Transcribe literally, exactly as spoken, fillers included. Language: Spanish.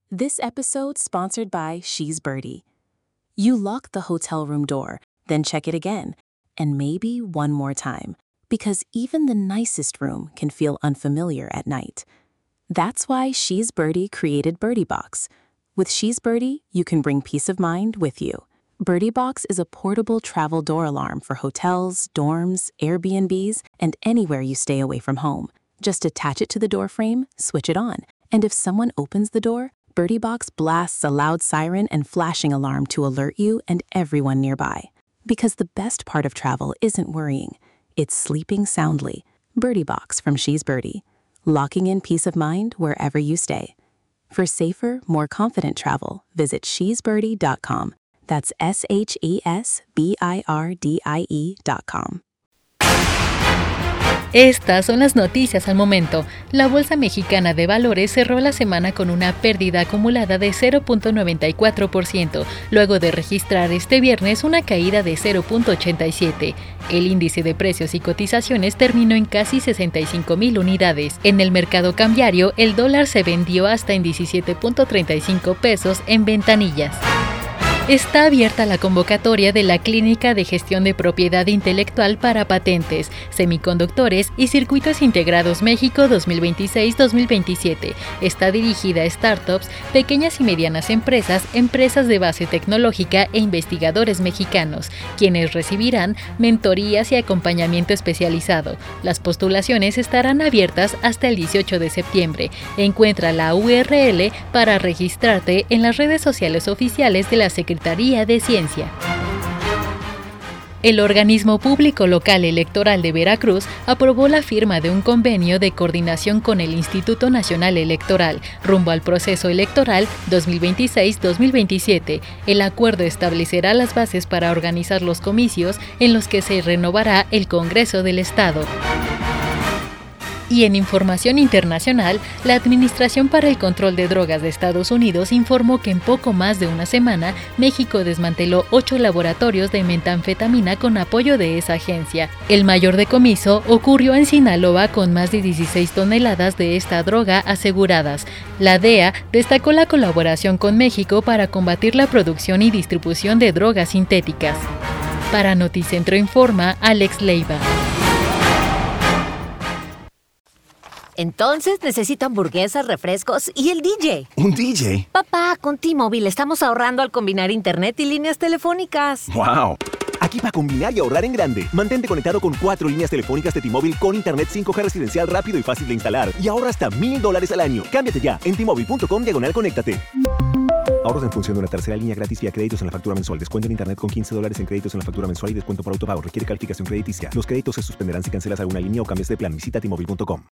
This episode sponsored by She's Birdie. You lock the hotel room door, then check it again, and maybe one more time, because even the nicest room can feel unfamiliar at night. That's why She's Birdie created Birdie Box. With She's Birdie, you can bring peace of mind with you. Birdie Box is a portable travel door alarm for hotels, dorms, Airbnbs, and anywhere you stay away from home. Just attach it to the door frame, switch it on, and if someone opens the door, Birdie Box blasts a loud siren and flashing alarm to alert you and everyone nearby. Because the best part of travel isn't worrying, it's sleeping soundly. Birdie Box from She's Birdie, locking in peace of mind wherever you stay. For safer, more confident travel, visit she's birdie dot com. That's S H E S B I R D I E dot com. Estas son las noticias al momento. La Bolsa Mexicana de Valores cerró la semana con una pérdida acumulada de cero punto noventa y cuatro por ciento, luego de registrar este viernes una caída de cero punto ochenta y siete por ciento. El índice de precios y cotizaciones terminó en casi sesenta y cinco mil unidades. En el mercado cambiario, el dólar se vendió hasta en diecisiete punto treinta y cinco pesos en ventanillas. Está abierta la convocatoria de la Clínica de Gestión de Propiedad Intelectual para Patentes, Semiconductores y Circuitos Integrados México dos mil veintiséis dos mil veintisiete. Está dirigida a startups, pequeñas y medianas empresas, empresas de base tecnológica e investigadores mexicanos, quienes recibirán mentorías y acompañamiento especializado. Las postulaciones estarán abiertas hasta el dieciocho de septiembre. Encuentra la U R L para registrarte en las redes sociales oficiales de la Secretaría de Ciencia. El organismo público local electoral de Veracruz aprobó la firma de un convenio de coordinación con el Instituto Nacional Electoral rumbo al proceso electoral dos mil veintiséis dos mil veintisiete. El acuerdo establecerá las bases para organizar los comicios en los que se renovará el Congreso del Estado. Y en información internacional, la Administración para el Control de Drogas de Estados Unidos informó que en poco más de una semana, México desmanteló ocho laboratorios de metanfetamina con apoyo de esa agencia. El mayor decomiso ocurrió en Sinaloa con más de dieciséis toneladas de esta droga aseguradas. La D E A destacó la colaboración con México para combatir la producción y distribución de drogas sintéticas. Para Noticentro Informa, Alex Leiva. Entonces necesito hamburguesas, refrescos y el D J. ¿Un D J? Papá, con T-Mobile estamos ahorrando al combinar internet y líneas telefónicas. ¡Wow! Aquí para combinar y ahorrar en grande. Mantente conectado con cuatro líneas telefónicas de T-Mobile con internet cinco G residencial rápido y fácil de instalar. Y ahorra hasta mil dólares al año. Cámbiate ya en T-Mobile punto com diagonal conéctate. Ahorros en función de una tercera línea gratis vía créditos en la factura mensual. Descuento en internet con quince dólares en créditos en la factura mensual y descuento por autopago. Requiere calificación crediticia. Los créditos se suspenderán si cancelas alguna línea o cambias de plan. Visita T Mobile punto com.